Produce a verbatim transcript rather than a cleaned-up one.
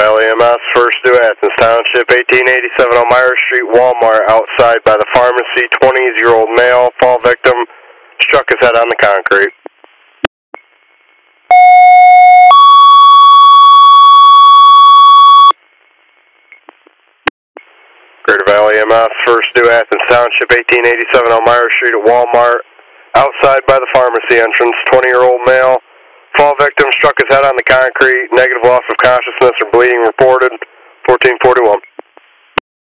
Valley M S, First New Athens Township, eighteen eighty-seven Elmira Street, Walmart, outside by the pharmacy, twenty-year-old male, fall victim, struck his head on the concrete. Greater Valley M S, First New Athens Township, eighteen eighty-seven Elmira Street at Walmart, outside by the pharmacy entrance, twenty-year-old male, fall victim, struck his head on the concrete, negative loss of consciousness or bleeding reported, fourteen forty-one.